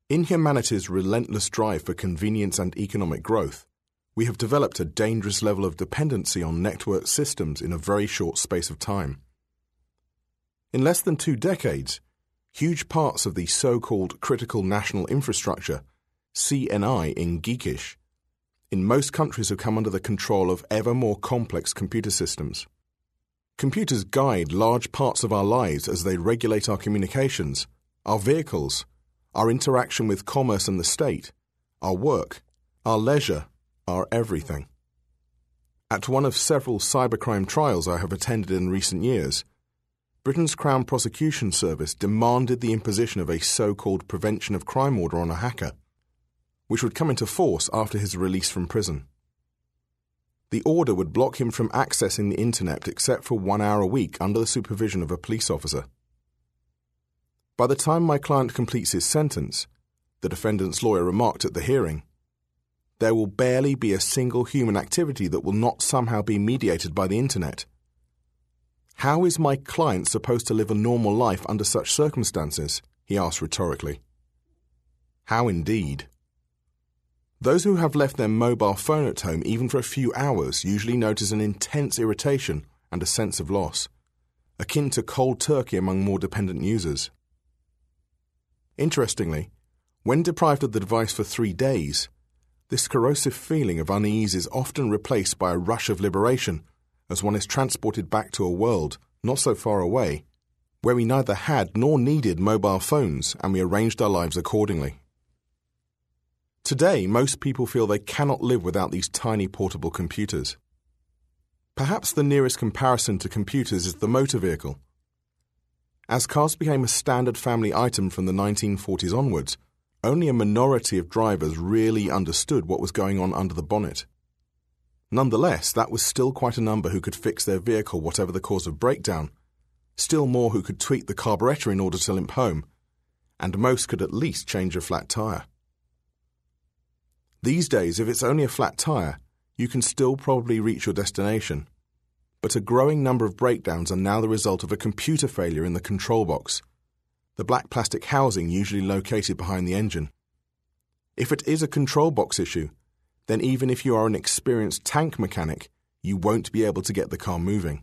In humanity's relentless drive for convenience and economic growth, we have developed a dangerous level of dependency on network systems in a very short space of time. In less than 2 decades, huge parts of the so-called critical national infrastructure, CNI in geekish, in most countries have come under the control of ever more complex computer systems. Computers guide large parts of our lives as they regulate our communications, our vehicles, our interaction with commerce and the state, our work, our leisure, our everything. At one of several cybercrime trials I have attended in recent years, Britain's Crown Prosecution Service demanded the imposition of a so-called Prevention of Crime order on a hacker, which would come into force after his release from prison. The order would block him from accessing the internet except for 1 hour a week under the supervision of a police officer. By the time my client completes his sentence, the defendant's lawyer remarked at the hearing, there will barely be a single human activity that will not somehow be mediated by the internet. How is my client supposed to live a normal life under such circumstances? He asked rhetorically. How indeed? Those who have left their mobile phone at home even for a few hours usually notice an intense irritation and a sense of loss, akin to cold turkey among more dependent users. Interestingly, when deprived of the device for 3 days, this corrosive feeling of unease is often replaced by a rush of liberation as one is transported back to a world not so far away, where we neither had nor needed mobile phones and we arranged our lives accordingly. Today, most people feel they cannot live without these tiny portable computers. Perhaps the nearest comparison to computers is the motor vehicle. As cars became a standard family item from the 1940s onwards, only a minority of drivers really understood what was going on under the bonnet. Nonetheless, that was still quite a number who could fix their vehicle whatever the cause of breakdown, still more who could tweak the carburetor in order to limp home, and most could at least change a flat tire. These days, if it's only a flat tire, you can still probably reach your destination, but a growing number of breakdowns are now the result of a computer failure in the control box, the black plastic housing usually located behind the engine. If it is a control box issue, then even if you are an experienced tank mechanic, you won't be able to get the car moving.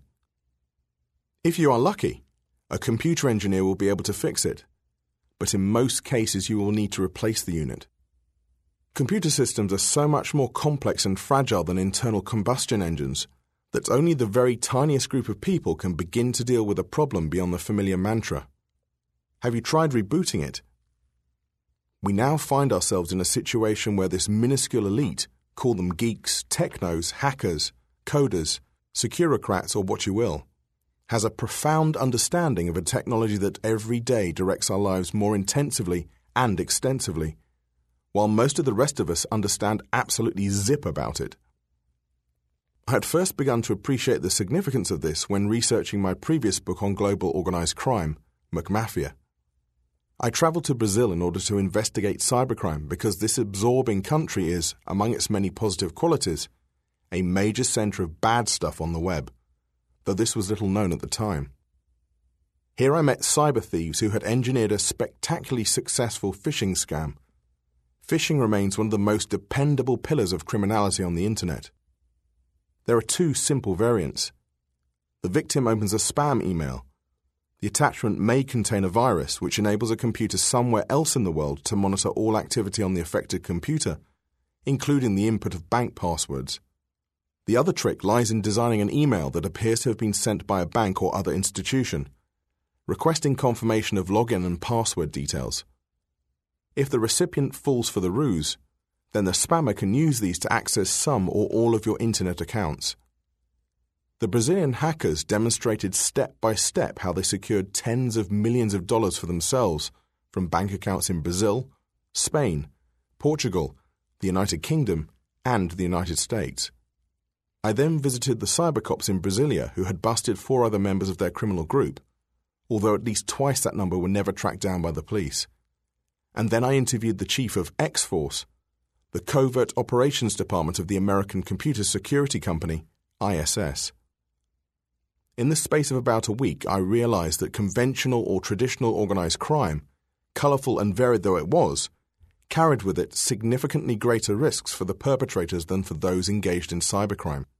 If you are lucky, a computer engineer will be able to fix it, but in most cases you will need to replace the unit. Computer systems are so much more complex and fragile than internal combustion engines that only the very tiniest group of people can begin to deal with a problem beyond the familiar mantra. Have you tried rebooting it? We now find ourselves in a situation where this minuscule elite, call them geeks, technos, hackers, coders, securocrats, or what you will, has a profound understanding of a technology that every day directs our lives more intensively and extensively, while most of the rest of us understand absolutely zip about it. I had first begun to appreciate the significance of this when researching my previous book on global organized crime, McMafia. I traveled to Brazil in order to investigate cybercrime because this absorbing country is, among its many positive qualities, a major center of bad stuff on the web, though this was little known at the time. Here I met cyber thieves who had engineered a spectacularly successful phishing scam. Phishing remains one of the most dependable pillars of criminality on the internet. There are 2 simple variants. The victim opens a spam email. The attachment may contain a virus which enables a computer somewhere else in the world to monitor all activity on the affected computer, including the input of bank passwords. The other trick lies in designing an email that appears to have been sent by a bank or other institution, requesting confirmation of login and password details. If the recipient falls for the ruse, then the spammer can use these to access some or all of your internet accounts. The Brazilian hackers demonstrated step by step how they secured tens of millions of dollars for themselves from bank accounts in Brazil, Spain, Portugal, the United Kingdom, and the United States. I then visited the cybercops in Brasilia who had busted 4 other members of their criminal group, although at least twice that number were never tracked down by the police. And then I interviewed the chief of X-Force, the Covert Operations Department of the American computer security company, ISS. In the space of about a week, I realized that conventional or traditional organized crime, colorful and varied though it was, carried with it significantly greater risks for the perpetrators than for those engaged in cybercrime.